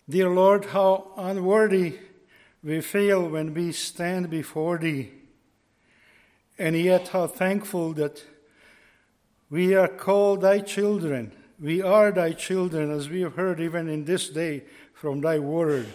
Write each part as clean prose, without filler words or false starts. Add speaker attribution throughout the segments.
Speaker 1: Dear Lord, how unworthy we feel when we stand before Thee, and yet how thankful that we are called Thy children. We are Thy children, as we have heard even in this day from Thy Word.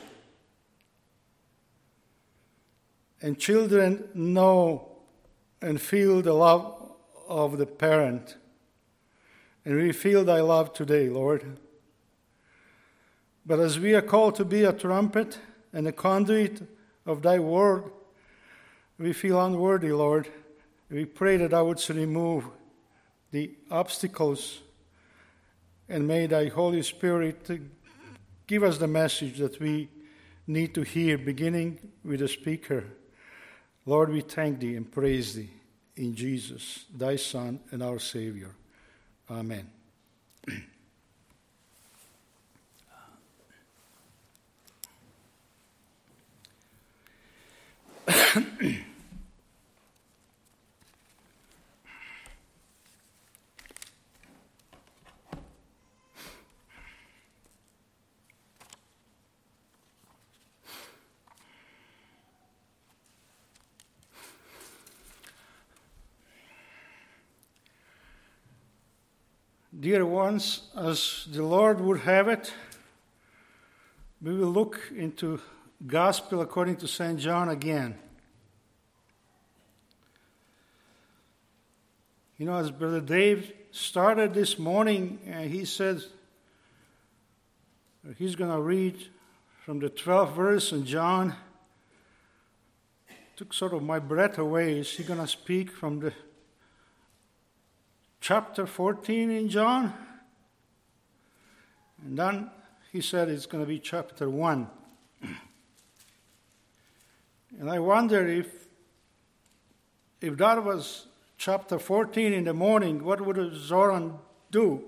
Speaker 1: And children know and feel the love of the parent. And we feel Thy love today, Lord. But as we are called to be a trumpet and a conduit of Thy Word, we feel unworthy, Lord. We pray that Thou wouldst remove the obstacles, and may Thy Holy Spirit give us the message that we need to hear, beginning with the speaker. Lord, we thank Thee and praise Thee in Jesus, Thy Son and our Savior. Amen. Dear ones, as the Lord would have it, we will look into Gospel according to St. John again. You know, as Brother Dave started this morning, he said he's going to read from the 12th verse in John. Took sort of my breath away. Is he going to speak from the chapter 14 in John? And then he said it's going to be chapter 1. And I wonder if that was chapter 14 in the morning, what would Zoran do?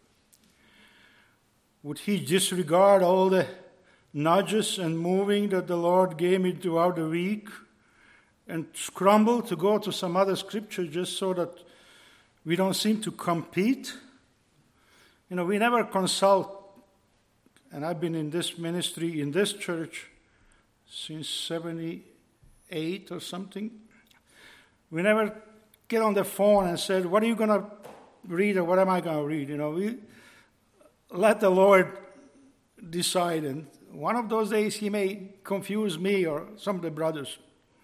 Speaker 1: Would he disregard all the nudges and moving that the Lord gave me throughout the week and scramble to go to some other scripture just so that we don't seem to compete? You know, we never consult, and I've been in this ministry, in this church, since 78 or something. We never get on the phone and said, what are you going to read or what am I going to read? You know, we let the Lord decide. And one of those days he may confuse me or some of the brothers.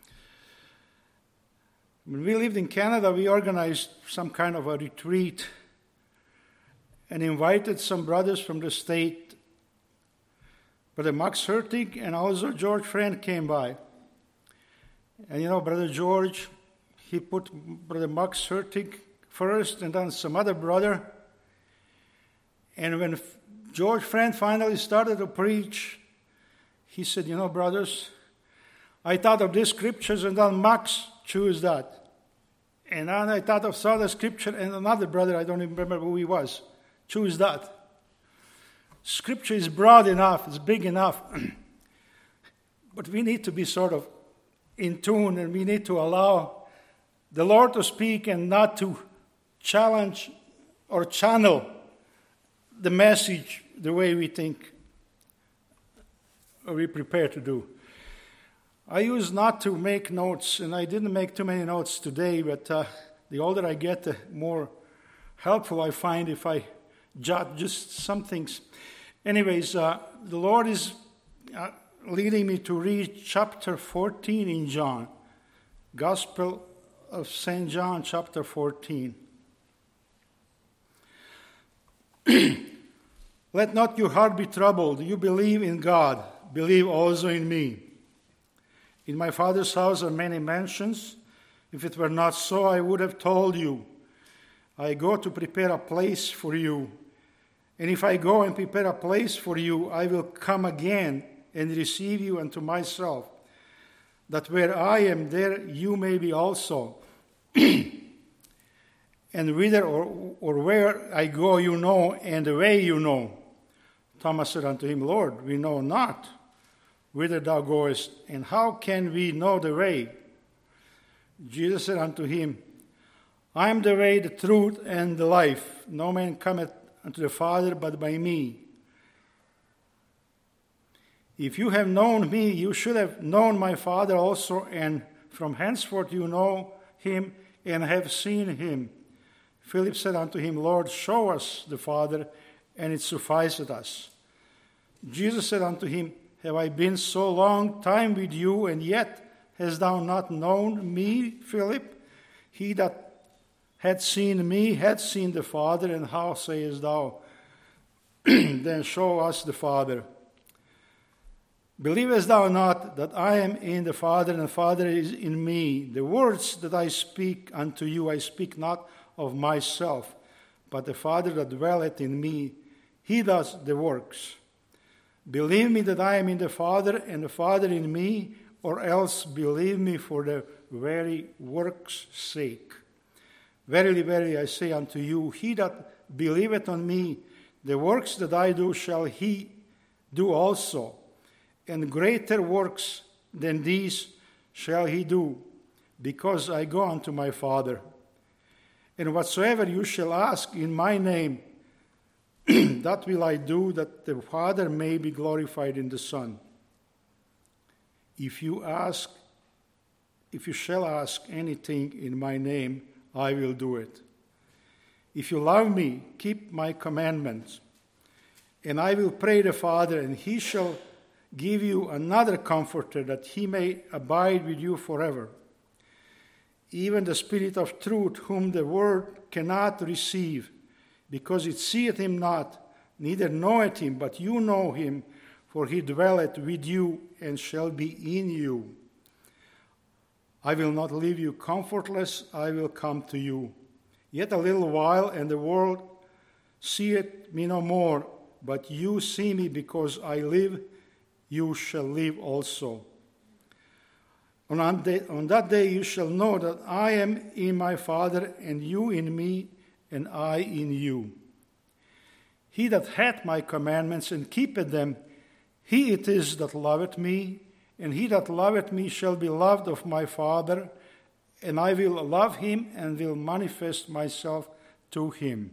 Speaker 1: When we lived in Canada, we organized some kind of a retreat and invited some brothers from the state. Brother Max Hertig and also George Friend came by. And you know, Brother George, he put Brother Max Hertig first and then some other brother. And when George Friend finally started to preach, he said, you know, brothers, I thought of these scriptures and then Max chose that. And then I thought of some other scripture and another brother, I don't even remember who he was, chose that. Scripture is broad enough, it's big enough. But we need to be sort of in tune, and we need to allow the Lord to speak and not to challenge or channel the message the way we think or we prepare to do. I used not to make notes, and I didn't make too many notes today, but the older I get, the more helpful I find if I jot just some things. Anyways, the Lord is leading me to read chapter 14 in John. Gospel of St. John, chapter 14. Let not your heart be troubled. You believe in God. Believe also in me. In my Father's house are many mansions. If it were not so, I would have told you. I go to prepare a place for you. And if I go and prepare a place for you, I will come again and receive you unto myself, that where I am, there you may be also. And whither or where I go, you know, and the way you know. Thomas said unto him, Lord, we know not whither thou goest, and how can we know the way? Jesus said unto him, I am the way, the truth, and the life. No man cometh unto the Father but by me. If you have known me, you should have known my Father also, and from henceforth you know him and have seen him. Philip said unto him, Lord, show us the Father, and it sufficeth us. Jesus said unto him, Have I been so long time with you, and yet hast thou not known me, Philip? He that had seen me had seen the Father, and how sayest thou, Then show us the Father? Believest thou not that I am in the Father, and the Father is in me? The words that I speak unto you, I speak not of myself, but the Father that dwelleth in me, he does the works. Believe me that I am in the Father, and the Father in me, or else believe me for the very works' sake. Verily, verily, I say unto you, he that believeth on me, the works that I do shall he do also, and greater works than these shall he do, because I go unto my Father. And whatsoever you shall ask in my name, that will I do, that the Father may be glorified in the Son. If you shall ask anything in my name, I will do it. If you love me, keep my commandments. And I will pray the Father, and he shall give you another Comforter, that he may abide with you forever. Even the Spirit of truth, whom the world cannot receive, because it seeth him not, neither knoweth him, but you know him, for he dwelleth with you and shall be in you. I will not leave you comfortless, I will come to you. Yet a little while, and the world seeth me no more, but you see me, because I live, you shall live also. On that day you shall know that I am in my Father, and you in me, and I in you. He that hath my commandments and keepeth them, he it is that loveth me, and he that loveth me shall be loved of my Father, and I will love him and will manifest myself to him.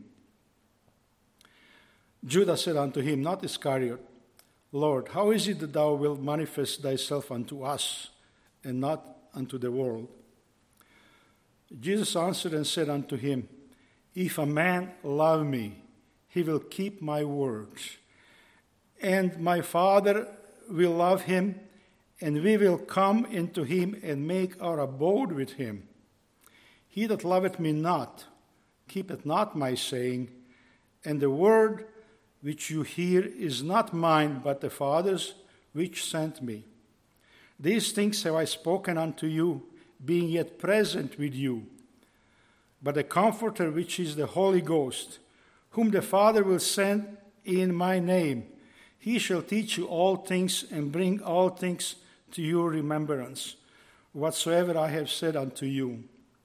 Speaker 1: Judas said unto him, not Iscariot, Lord, how is it that thou wilt manifest thyself unto us, and not unto the world? Jesus answered and said unto him, If a man love me, he will keep my words, and my Father will love him, and we will come into him and make our abode with him. He that loveth me not, keepeth not my saying, and the word which you hear is not mine, but the Father's which sent me. These things have I spoken unto you, being yet present with you. But the Comforter, which is the Holy Ghost, whom the Father will send in my name, he shall teach you all things, and bring all things to your remembrance, whatsoever I have said unto you.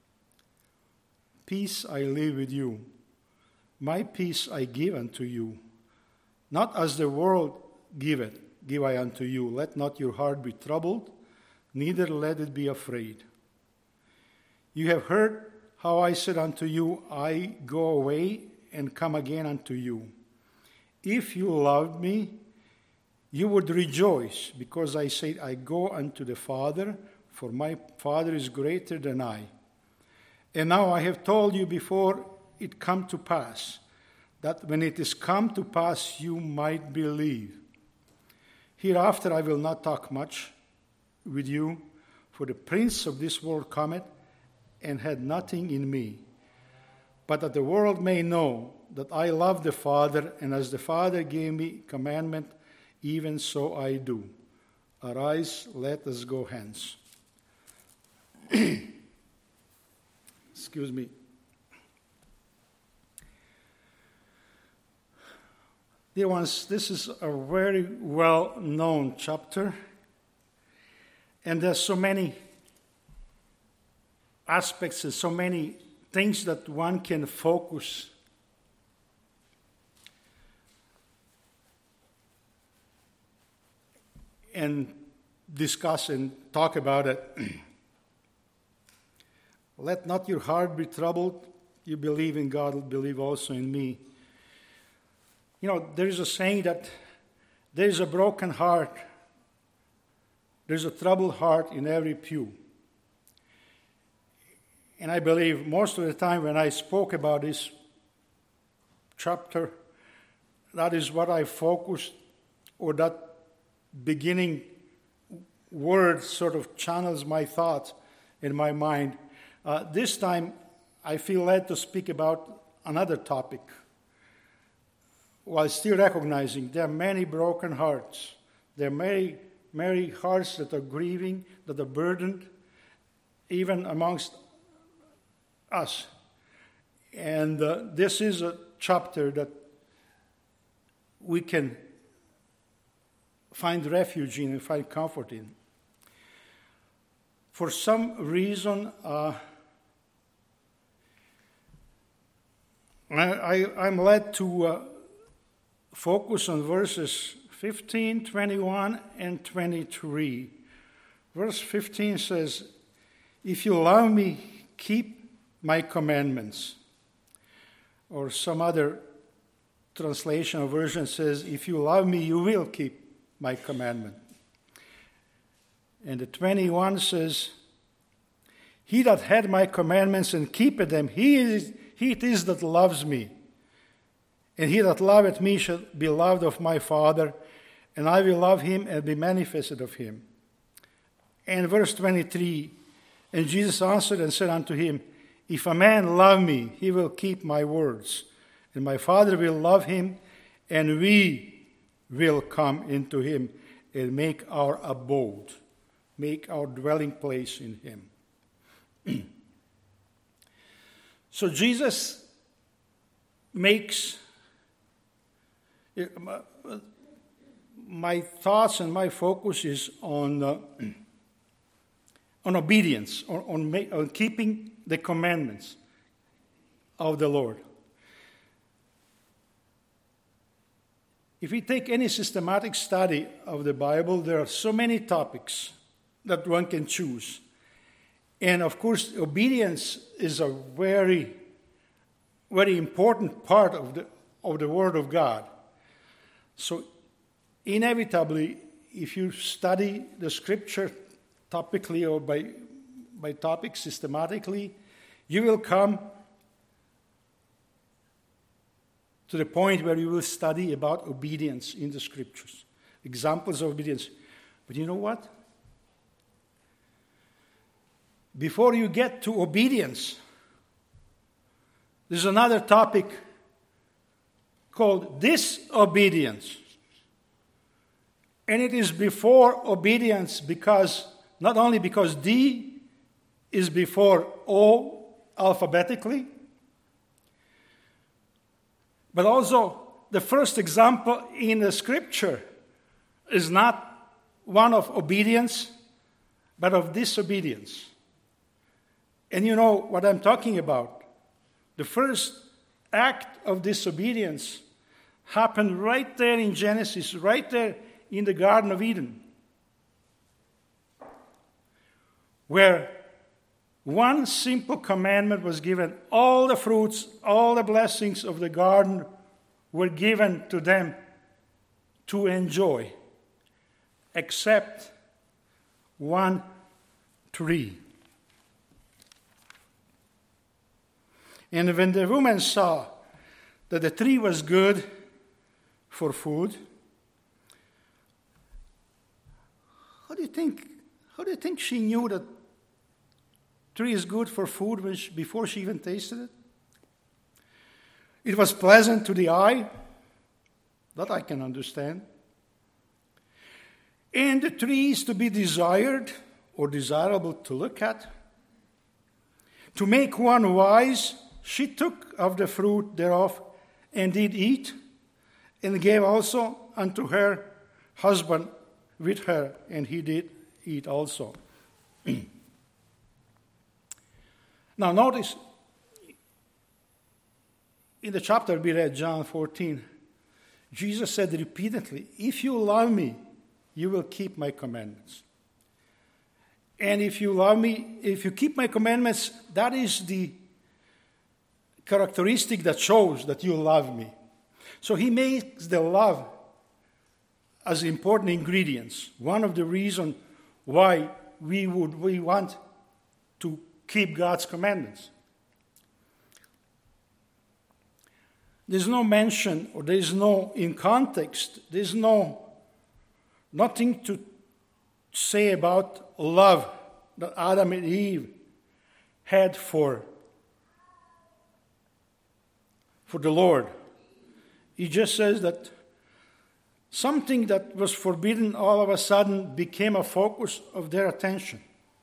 Speaker 1: Peace I leave with you, my peace I give unto you. Not as the world giveth, give I unto you. Let not your heart be troubled, neither let it be afraid. You have heard how I said unto you, I go away and come again unto you. If you loved me, you would rejoice, because I said, I go unto the Father, for my Father is greater than I. And now I have told you before it come to pass, that when it is come to pass, you might believe. Hereafter I will not talk much with you, for the prince of this world cometh, and had nothing in me. But that the world may know that I love the Father, and as the Father gave me commandment, even so I do. Arise, let us go hence. Excuse me. Dear ones, this is a very well-known chapter, and there's so many aspects and so many things that one can focus and discuss and talk about it. Let not your heart be troubled. You believe in God, believe also in me. You know, there is a saying that there is a broken heart there's a troubled heart in every pew. And I believe most of the time when I spoke about this chapter, that is what I focused, or that beginning word sort of channels my thoughts in my mind. This time, I feel led to speak about another topic, while still recognizing there are many broken hearts. There are many, many hearts that are grieving, that are burdened, even amongst us. And this is a chapter that we can find refuge in and find comfort in. For some reason, I'm led to focus on verses 15, 21, and 23. Verse 15 says, "If you love me, keep my commandments." Or some other translation or version says, "If you love me, you will keep my commandment." And the 21 says, "He that had my commandments and keepeth them, he it is that loves me. And he that loveth me shall be loved of my Father, and I will love him and be manifested of him." And verse 23, "And Jesus answered and said unto him, If a man love me, he will keep my words, and my Father will love him, and we will come into him and make our abode, make our dwelling place in him." So Jesus makes my thoughts and my focus is on obedience, on keeping the commandments of the Lord. If we take any systematic study of the Bible, there are so many topics that one can choose. And of course, obedience is a very, very important part of the Word of God. So inevitably, if you study the Scripture topically or by topic systematically, you will come to the point where you will study about obedience in the Scriptures, examples of obedience. But you know what? Before you get to obedience, there's another topic called disobedience. And it is before obedience not only because D is before O alphabetically, but also the first example in the Scripture is not one of obedience, but of disobedience. And you know what I'm talking about. The first act of disobedience happened right there in Genesis, right there in the Garden of Eden, where one simple commandment was given. All the fruits, all the blessings of the garden were given to them to enjoy, except one tree. And when the woman saw that the tree was good for food, how do you think she knew that tree is good for food before she even tasted it? It was pleasant to the eye. That I can understand. And the tree is to be desired or desirable to look at. To make one wise, she took of the fruit thereof and did eat, and gave also unto her husband with her, and he did eat also. Now notice, in the chapter we read, John 14, Jesus said repeatedly, "If you love me, you will keep my commandments." And if you love me, if you keep my commandments, that is the characteristic that shows that you love me. So he makes the love as important ingredients. One of the reasons why we want to keep God's commandments. There's no mention, or there's no, in context, there's nothing to say about love that Adam and Eve had for the Lord. He just says that something that was forbidden all of a sudden became a focus of their attention.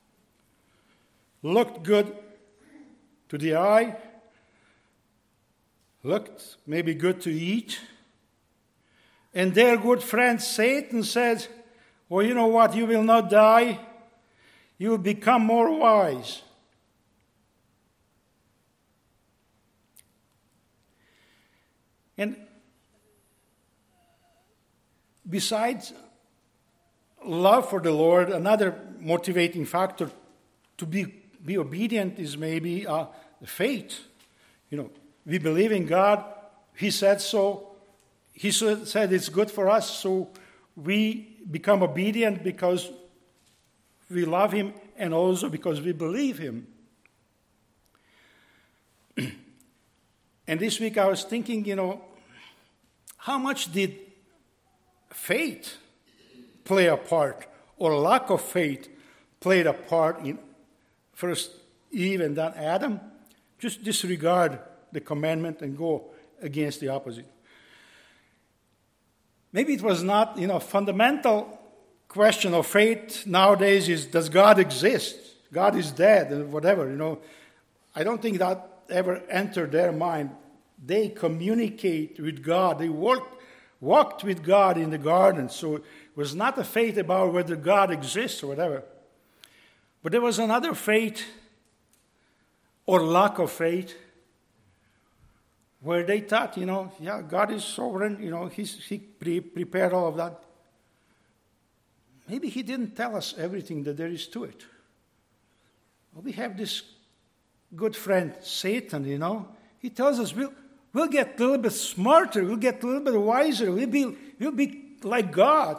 Speaker 1: Looked good to the eye, looked maybe good to eat. And their good friend Satan said, well, you know what, you will not die, you will become more wise. And besides love for the Lord, another motivating factor to be obedient is maybe faith. We believe in God. He said so. He said it's good for us, so we become obedient because we love Him and also because we believe Him. And this week I was thinking, how much did faith play a part, or lack of faith played a part in first Eve and then Adam? Just disregard the commandment and go against the opposite. Maybe it was not, fundamental question of faith nowadays is, does God exist? God is dead and whatever, I don't think that ever entered their mind. They communicate with God. They walked with God in the garden. So it was not a faith about whether God exists or whatever. But there was another faith or lack of faith where they thought, God is sovereign, He prepared all of that. Maybe He didn't tell us everything that there is to it. Well, we have this good friend, Satan, He tells us we'll get a little bit smarter, we'll get a little bit wiser, we'll be like God.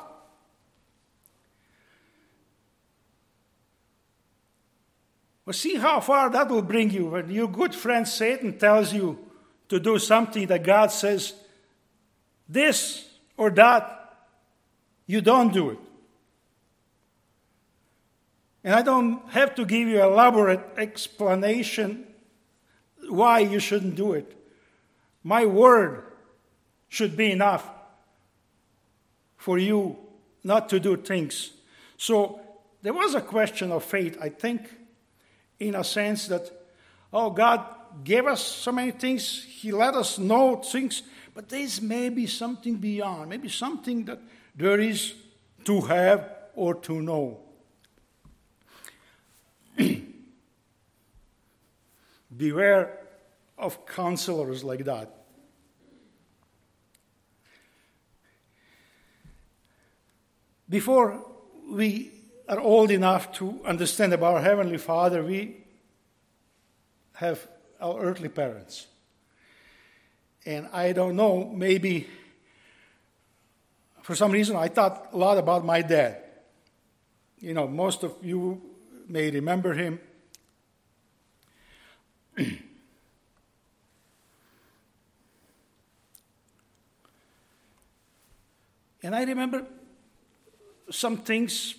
Speaker 1: Well, see how far that will bring you when your good friend Satan tells you to do something that God says, this or that, you don't do it. And I don't have to give you an elaborate explanation why you shouldn't do it. My word should be enough for you not to do things. So there was a question of faith, I think, in a sense that, God gave us so many things, He let us know things, but there's maybe something beyond, maybe something that there is to have or to know. Beware of counselors like that. Before we are old enough to understand about our Heavenly Father, we have our earthly parents. And I don't know, maybe for some reason I thought a lot about my dad. Most of you may remember him. And I remember some things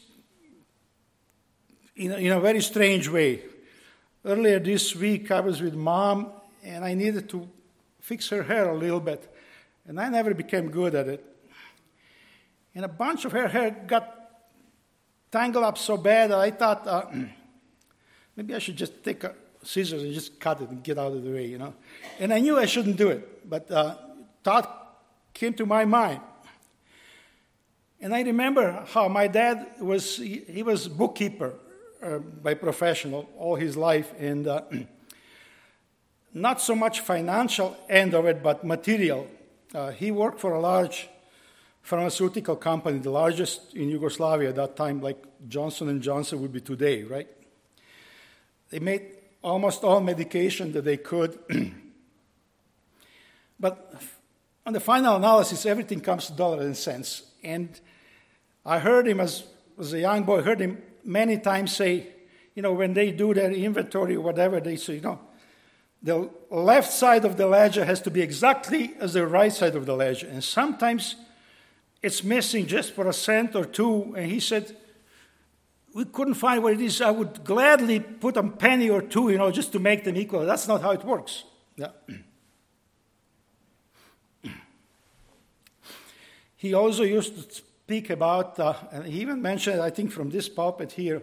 Speaker 1: in a very strange way. Earlier this week, I was with Mom, and I needed to fix her hair a little bit. And I never became good at it. And a bunch of her hair got tangled up so bad that I thought, maybe I should just take a scissors and just cut it and get out of the way, And I knew I shouldn't do it, but thought came to my mind. And I remember how my dad was bookkeeper by profession all his life, and not so much financial end of it, but material. He worked for a large pharmaceutical company, the largest in Yugoslavia at that time, like Johnson & Johnson would be today, right? They made almost all medication that they could. But on the final analysis, everything comes to dollars and cents. And I heard him as a young boy, heard him many times say, when they do their inventory or whatever, they say, the left side of the ledger has to be exactly as the right side of the ledger. And sometimes it's missing just for a cent or two. And he said, we couldn't find what it is. I would gladly put a penny or two, just to make them equal. That's not how it works. Yeah. He also used to speak about, and he even mentioned, I think from this pulpit here,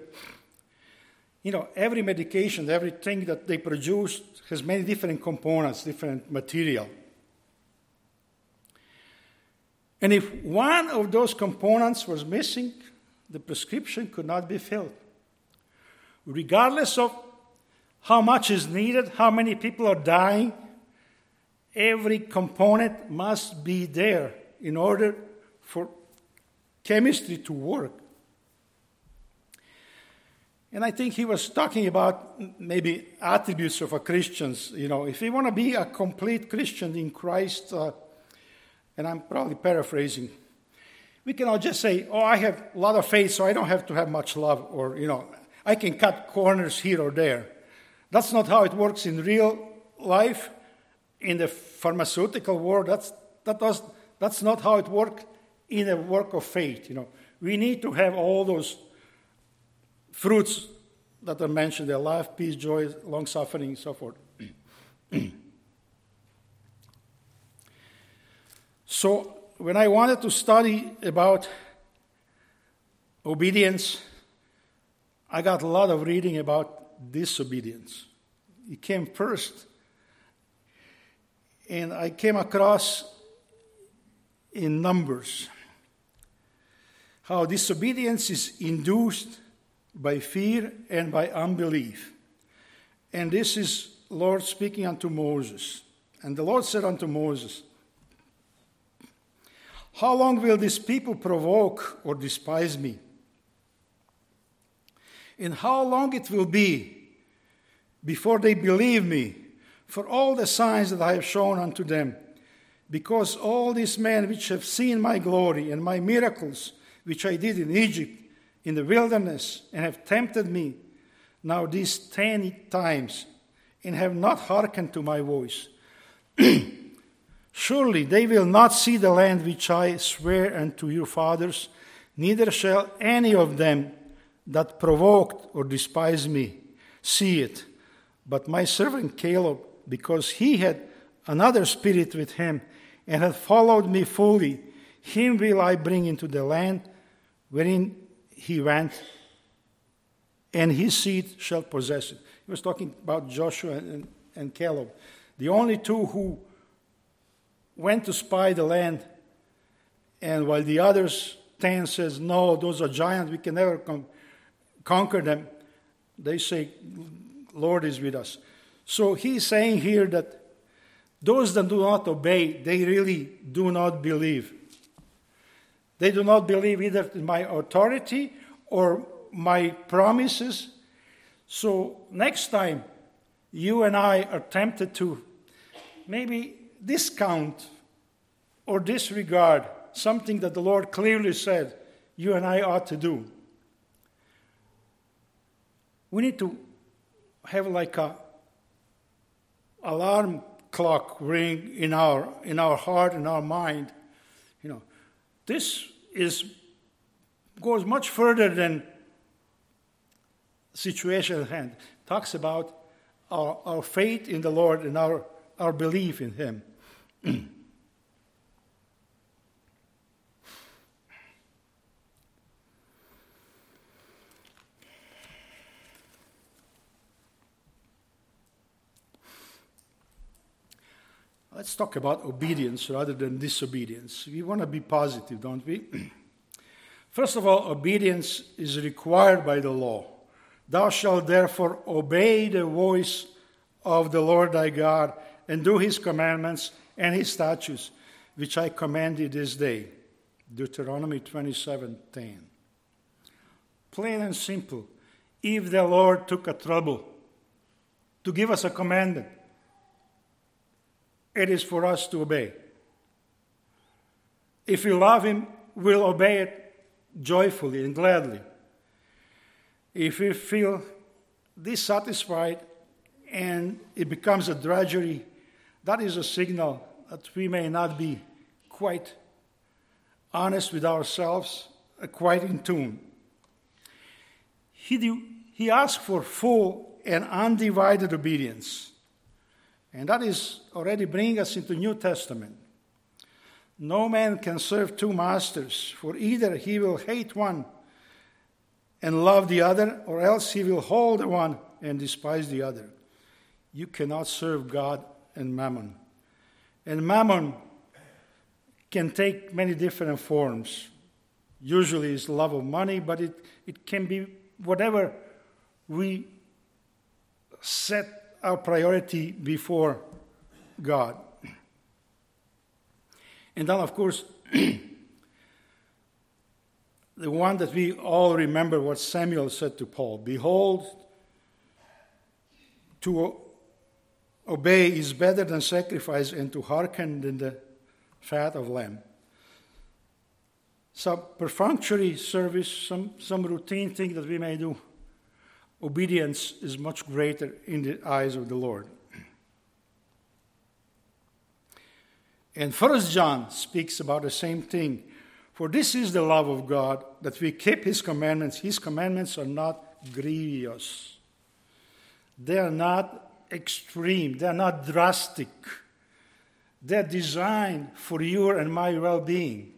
Speaker 1: every medication, everything that they produce has many different components, different material. And if one of those components was missing, the prescription could not be filled. Regardless of how much is needed, how many people are dying, every component must be there in order for chemistry to work. And I think he was talking about maybe attributes of a Christian. If you want to be a complete Christian in Christ, and I'm probably paraphrasing, we cannot just say, I have a lot of faith, so I don't have to have much love, or, I can cut corners here or there. That's not how it works in real life, in the pharmaceutical world. That's not how it works in a work of faith. We need to have all those fruits that are mentioned there: love, peace, joy, long-suffering, and so forth. So when I wanted to study about obedience, I got a lot of reading about disobedience. It came first. And I came across in Numbers how disobedience is induced by fear and by unbelief. And this is Lord speaking unto Moses. And the Lord said unto Moses, how long will this people provoke or despise me? And how long it will be before they believe me for all the signs that I have shown unto them? Because all these men which have seen my glory and my miracles, which I did in Egypt, in the wilderness, and have tempted me now these 10 times, and have not hearkened to my voice. Surely they will not see the land which I swear unto your fathers, neither shall any of them that provoked or despised me see it. But my servant Caleb, because he had another spirit with him, and had followed me fully, him will I bring into the land wherein he went, and his seed shall possess it. He was talking about Joshua and Caleb, the only two who went to spy the land, and while the others 10 says, no, those are giants, we can never conquer them, they say, Lord is with us. So he's saying here that those that do not obey, they really do not believe. They do not believe either in my authority or my promises. So next time you and I are tempted to maybe discount or disregard something that the Lord clearly said you and I ought to do, we need to have like a alarm clock ring in our heart, in our mind. This goes much further than situation at hand. It talks about our faith in the Lord and our belief in Him. Let's talk about obedience rather than disobedience. We want to be positive, don't we? First of all, obedience is required by the law. Thou shalt therefore obey the voice of the Lord thy God, and do his commandments and his statutes, which I command thee this day. Deuteronomy 27:10. Plain and simple. If the Lord took a trouble to give us a commandment, it is for us to obey. If we love him, we'll obey it joyfully and gladly. if we feel dissatisfied and it becomes a drudgery, that is a signal that we may not be quite honest with ourselves, quite in tune. He asked for full and undivided obedience. And that is already bringing us into New Testament. No man can serve two masters, for either he will hate one and love the other, or else he will hold the one and despise the other. You cannot serve God and mammon. And mammon can take many different forms. Usually it's love of money, but it can be whatever we set our priority before God. And then, of course, the one that we all remember what Samuel said to Paul, behold, to obey is better than sacrifice, and to hearken than the fat of lamb. Some perfunctory service, some routine thing that we may do, obedience is much greater in the eyes of the Lord. And 1 John speaks about the same thing. For this is the love of God, that we keep His commandments. His commandments are not grievous. They are not extreme. They are not drastic. They are designed for your and my well-being.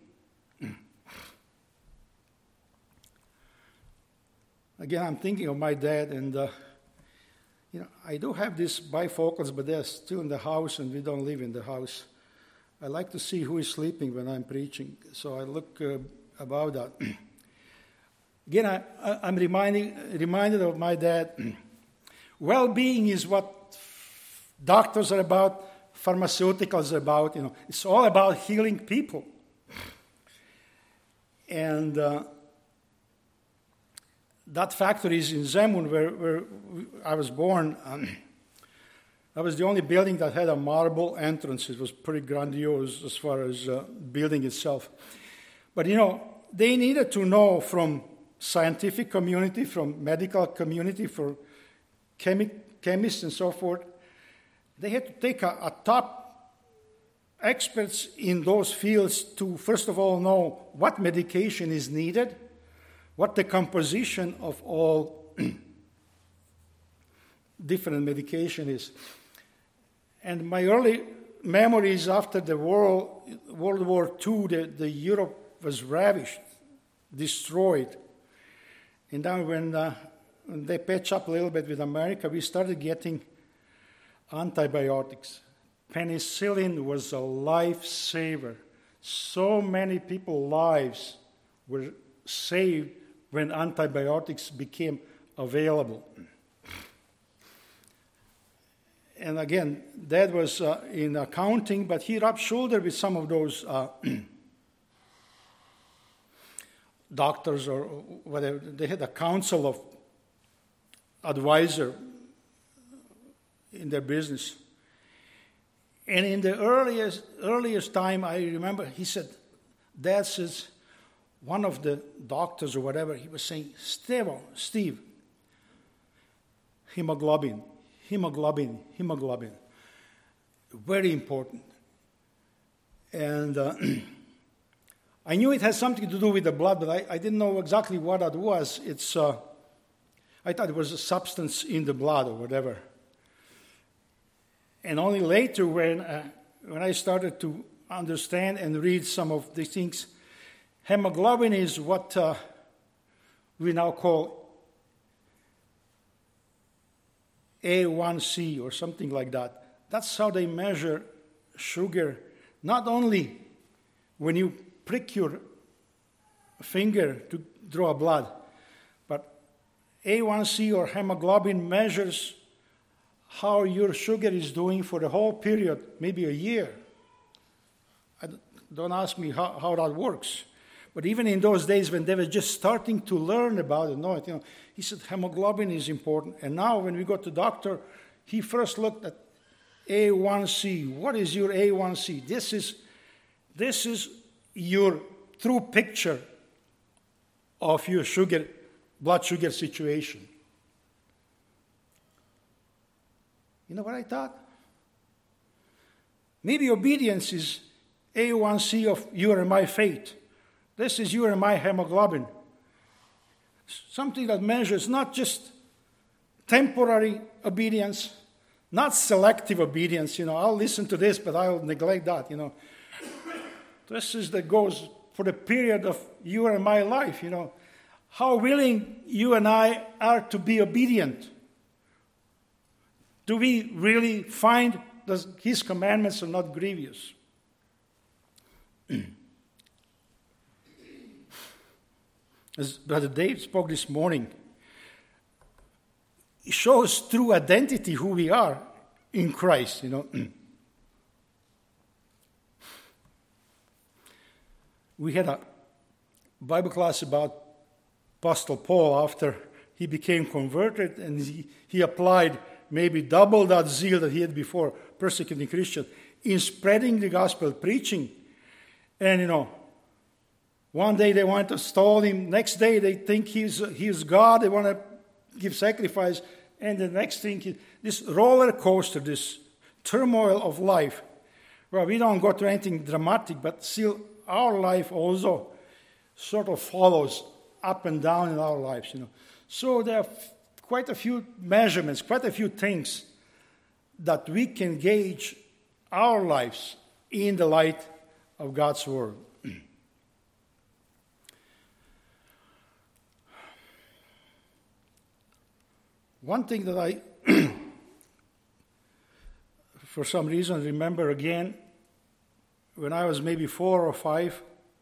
Speaker 1: Again, I'm thinking of my dad, and I do have these bifocals, but they're still in the house, and we don't live in the house. I like to see who is sleeping when I'm preaching, so I look about that. Again, I'm reminded of my dad. Well-being is what doctors are about, pharmaceuticals are about. It's all about healing people. And that factory is in Zemun, where I was born. That was the only building that had a marble entrance. It was pretty grandiose as far as building itself. But they needed to know from scientific community, from medical community, for chemists and so forth. They had to take a top experts in those fields to, first of all, know what medication is needed, what the composition of all different medication is. And my early memories after the World War II, the Europe was ravished, destroyed. And then when they patched up a little bit with America, we started getting antibiotics. Penicillin was a lifesaver. So many people's lives were saved when antibiotics became available. And again, Dad was in accounting, but he rubbed shoulder with some of those doctors or whatever. They had a council of advisor in their business. And in the earliest time, I remember he said, Dad says, one of the doctors or whatever, he was saying, Steve, hemoglobin. Very important. And I knew it had something to do with the blood, but I didn't know exactly what that was. I thought it was a substance in the blood or whatever. And only later when I started to understand and read some of these things, hemoglobin is what we now call A1C or something like that. That's how they measure sugar, not only when you prick your finger to draw blood, but A1C or hemoglobin measures how your sugar is doing for the whole period, maybe a year. Don't ask me how that works. But even in those days when they were just starting to learn about it, he said hemoglobin is important. And now when we go to the doctor, he first looked at A1C. What is your A1C? This is your true picture of your sugar blood sugar situation. You know what I thought? Maybe obedience is A1C of your and my faith. This is your and my hemoglobin. Something that measures not just temporary obedience, not selective obedience. I'll listen to this, but I'll neglect that. This is that goes for the period of your and my life. How willing you and I are to be obedient. Do we really find that His commandments are not grievous? As Brother Dave spoke this morning, it shows true identity who we are in Christ, We had a Bible class about Apostle Paul after he became converted, and he applied maybe double that zeal that he had before persecuting Christians in spreading the gospel, preaching. And, one day they want to stone him. Next day they think he's God. They want to give sacrifice. And the next thing, this roller coaster, this turmoil of life. Well, we don't go through anything dramatic, but still our life also sort of follows up and down in our lives. So there are quite a few measurements, quite a few things that we can gauge our lives in the light of God's Word. One thing that I, for some reason, remember again, when I was maybe 4 or 5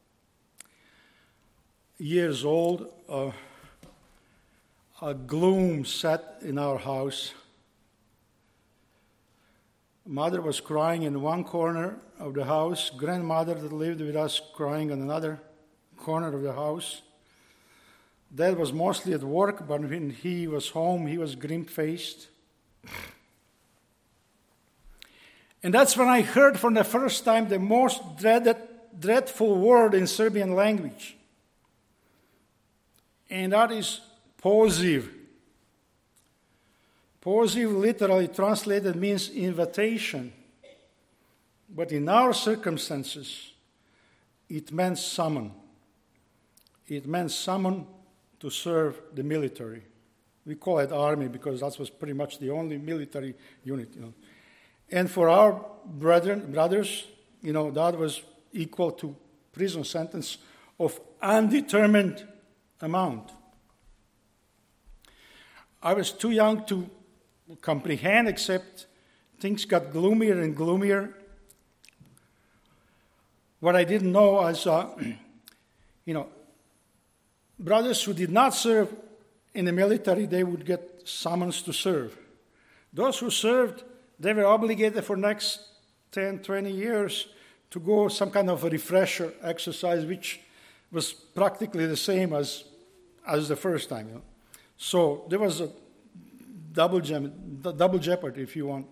Speaker 1: years old, a gloom sat in our house. Mother was crying in one corner of the house. Grandmother that lived with us crying in another corner of the house. Dad was mostly at work, but when he was home, he was grim-faced. And that's when I heard for the first time the most dreadful word in Serbian language. And that is poziv. Poziv literally translated means invitation. But in our circumstances, it meant summon. It meant summon to serve the military. We call it army because that was pretty much the only military unit. And for our brothers, that was equal to prison sentence of undetermined amount. I was too young to comprehend, except things got gloomier and gloomier. What I didn't know was, brothers who did not serve in the military, they would get summons to serve. Those who served, they were obligated for next 10, 20 years to go some kind of a refresher exercise, which was practically the same as the first time. So there was a double jeopardy, if you want.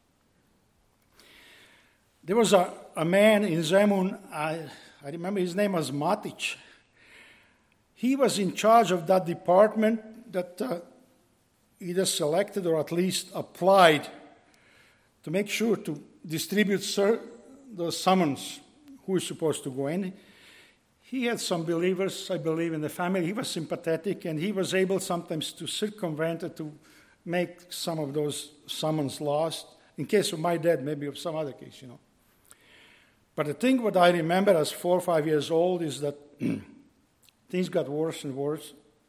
Speaker 1: There was a man in Zemun, I remember his name was Matic. He was in charge of that department that either selected or at least applied to make sure to distribute those summons who is supposed to go in. He had some believers, I believe, in the family. He was sympathetic, and he was able sometimes to circumvent it, to make some of those summons lost. In case of my dad, maybe of some other case, But the thing what I remember as 4 or 5 years old is that things got worse and worse.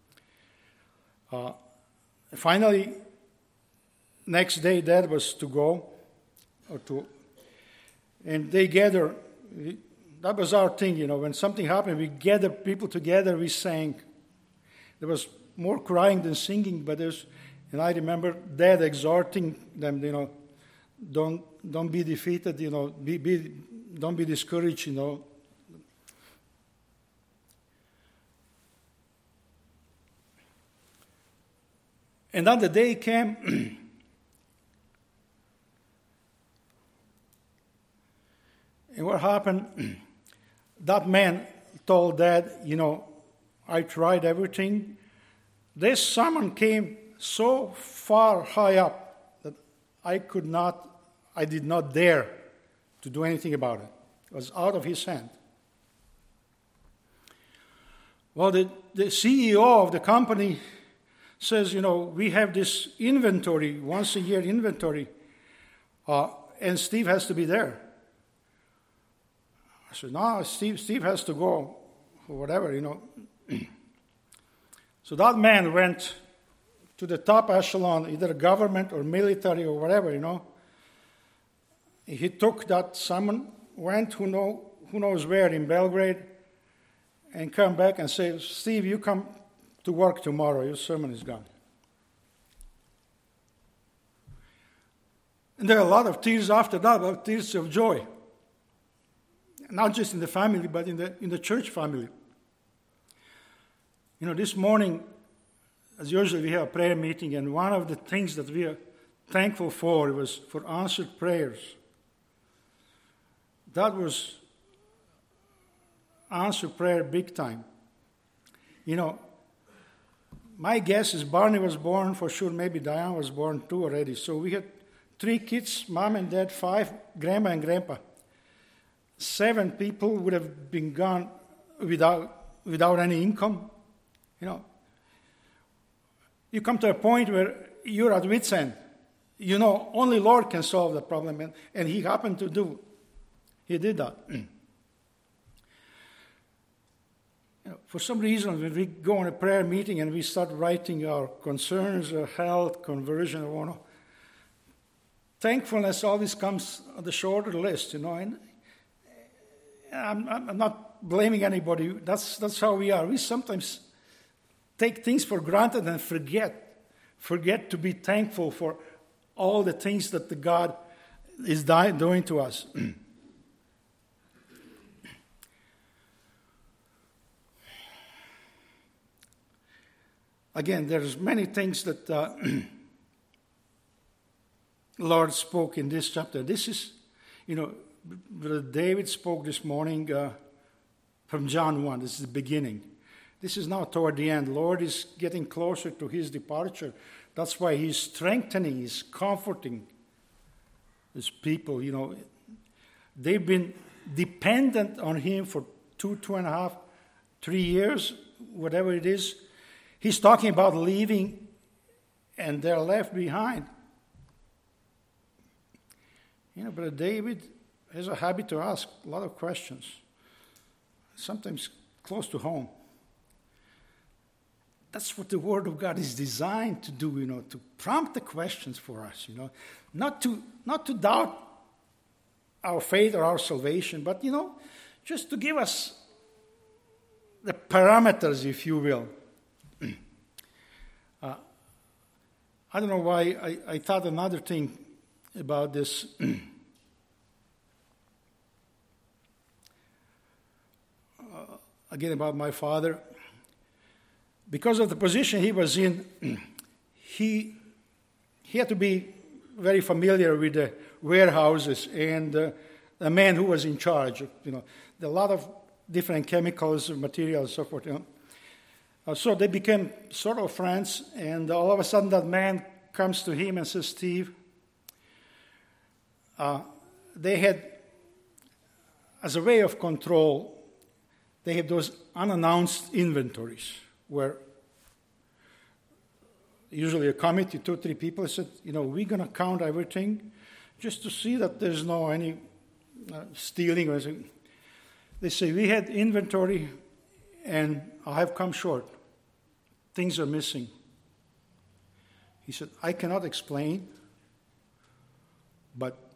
Speaker 1: Finally, next day, Dad was to go, and they gather. That was our thing, when something happened, we gathered people together, we sang. There was more crying than singing, and I remember Dad exhorting them, don't be defeated, don't be discouraged, And then the day came, and what happened? That man told Dad, I tried everything. This salmon came so far high up that I did not dare to do anything about it. It was out of his hand. Well, the CEO of the company says, we have this inventory, once a year inventory, and Steve has to be there. I said, no, Steve has to go, or whatever, So that man went to the top echelon, either government or military or whatever, He took that salmon, went who knows where in Belgrade, and come back and say, Steve, you come to work tomorrow, your sermon is gone. And there are a lot of tears after that, but tears of joy. Not just in the family, but in the church family. This morning, as usual, we have a prayer meeting, and one of the things that we are thankful for was for answered prayers. That was answered prayer big time. My guess is Barney was born for sure, maybe Diane was born too already. So we had 3 kids, mom and dad, 5, grandma and grandpa. 7 people would have been gone without any income. You come to a point where you're at wit's end. Only Lord can solve the problem, and He happened to do. He did that. For some reason, when we go on a prayer meeting and we start writing our concerns, health, conversion, thankfulness always comes on the shorter list, And I'm not blaming anybody. That's how we are. We sometimes take things for granted and forget to be thankful for all the things that the God is doing to us. Again, there's many things that Lord spoke in this chapter. This is, Brother David spoke this morning from John 1. This is the beginning. This is now toward the end. Lord is getting closer to His departure. That's why He's strengthening, He's comforting His people. They've been dependent on Him for 2.5, 3 years, whatever it is. He's talking about leaving, and they're left behind. Brother David has a habit to ask a lot of questions, sometimes close to home. That's what the Word of God is designed to do, to prompt the questions for us, not to doubt our faith or our salvation, but, just to give us the parameters, if you will. I don't know why I thought another thing about this. Again, about my father. Because of the position he was in, he had to be very familiar with the warehouses and the man who was in charge. There are a lot of different chemicals, materials, so forth. So they became sort of friends, and all of a sudden that man comes to him and says, Steve, they had, as a way of control, they had those unannounced inventories where usually a committee, 2 or 3 people said, we're going to count everything just to see that there's no any stealing or anything. They say, we had inventory and I have come short. Things are missing. He said, I cannot explain, but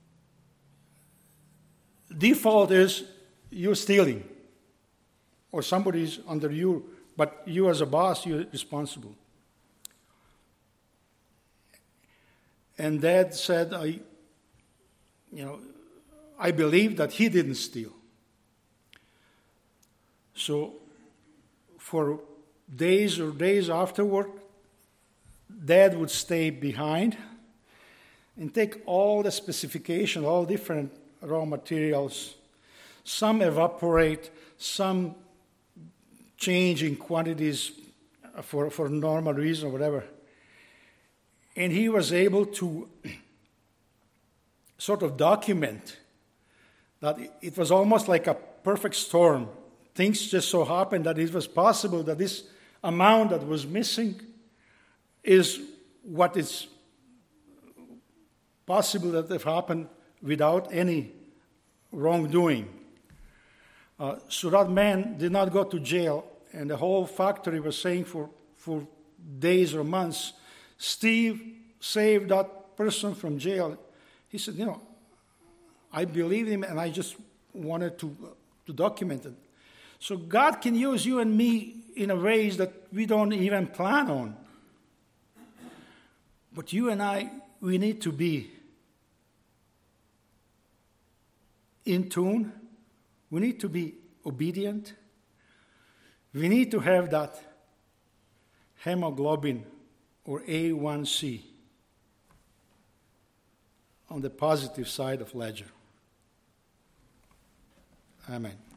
Speaker 1: default is you're stealing or somebody's under you, but you as a boss, you're responsible. And Dad said, I believe that he didn't steal. So for days afterward, Dad would stay behind and take all the specifications, all different raw materials. Some evaporate, some change in quantities for normal reason or whatever. And he was able to sort of document that it was almost like a perfect storm. Things just so happened that it was possible that this amount that was missing is what is possible that have happened without any wrongdoing. So that man did not go to jail, and the whole factory was saying for days or months, Steve saved that person from jail. He said, I believe him, and I just wanted to document it. So God can use you and me in a ways that we don't even plan on. But you and I, we need to be in tune. We need to be obedient. We need to have that hemoglobin or A1C on the positive side of ledger. Amen.